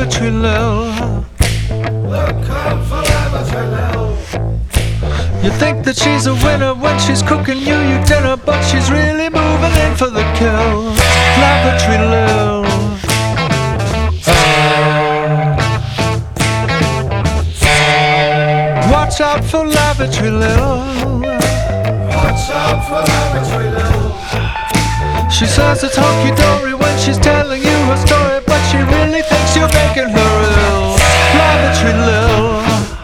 Lavatory Lil. Look out for Lavatory Lil. You think that she's a winner when she's cooking you your dinner, but she's really moving in for the kill. Lavatory Lil. Watch out for Lavatory Lil. Watch out for Lavatory Lil. She says it's hunky-dory when she's telling you her story, but she really thinks you're making her ill. Lavatory Lil.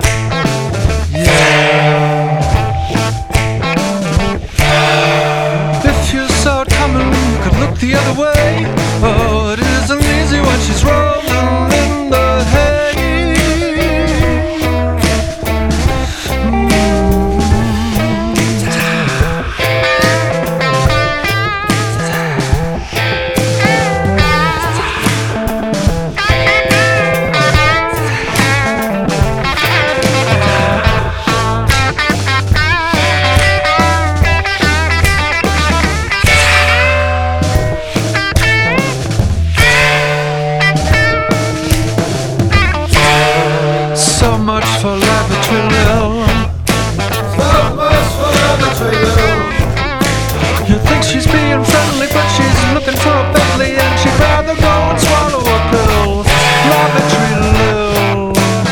Yeah. If you saw it coming, you could look the other way. Oh, it isn't easy when she's rolling in the hay. So much for Lavatory Lil. So much for Lavatory Lil. You think she's being friendly, but she's looking for a Bentley, and she'd rather go and swallow a pill. Lavatory Lil.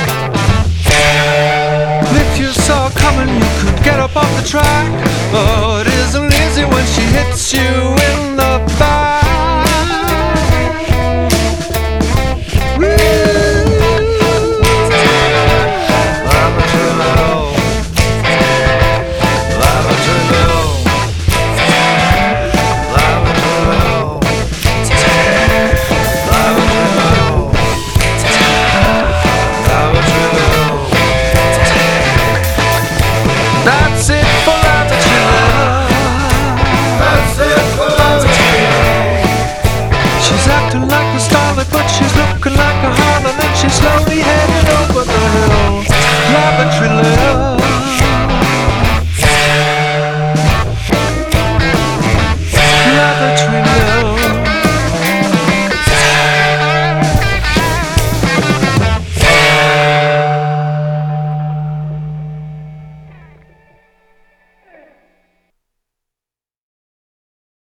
If you saw it coming, you could get up off the track. Oh, it isn't easy when she hits you in the back. That's it for Lavatory Lil. That's it for Lavatory Lil. She's acting like a starlet, but she's looking like a